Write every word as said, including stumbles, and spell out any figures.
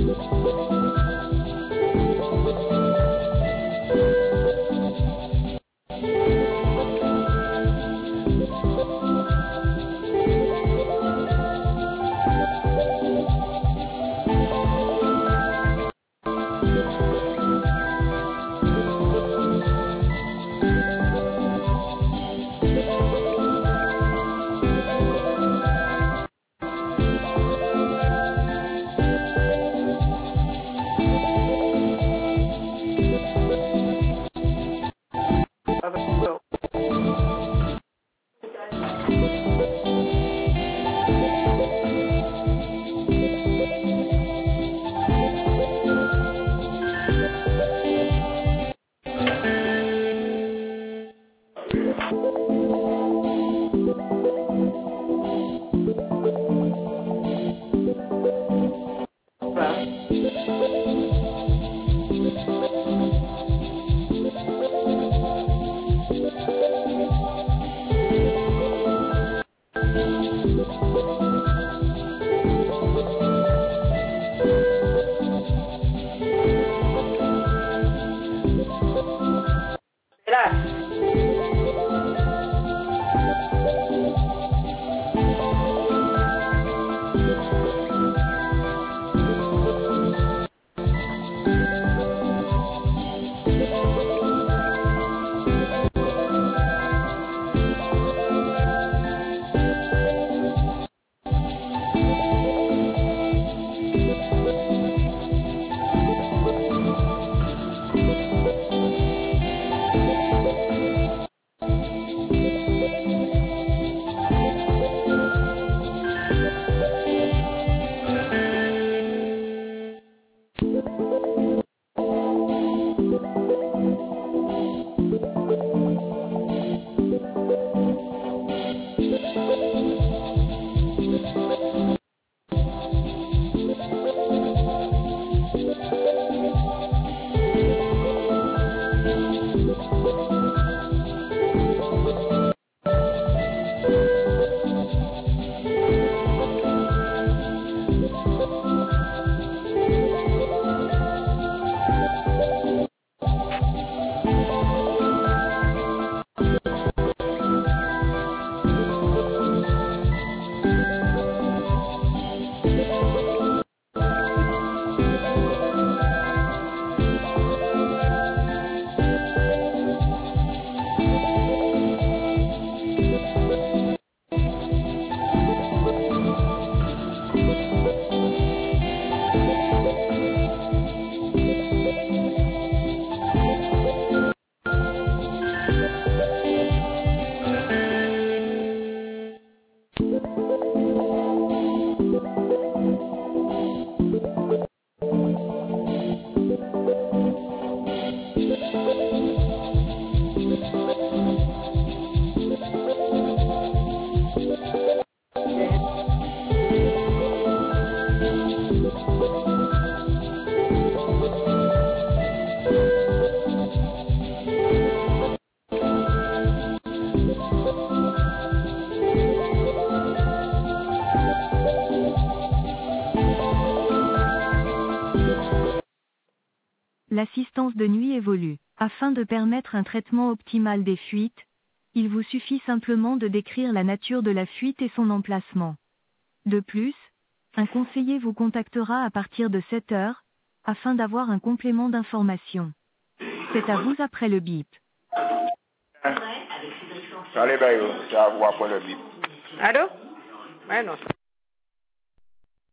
L'assistance de nuit évolue. Afin de permettre un traitement optimal des fuites, il vous suffit simplement de décrire la nature de la fuite et son emplacement. De plus, un conseiller vous contactera à partir de sept heures, afin d'avoir un complément d'information. C'est à vous après le bip. Allez, ben, ça va pour le bip. Allô? Ouais, non.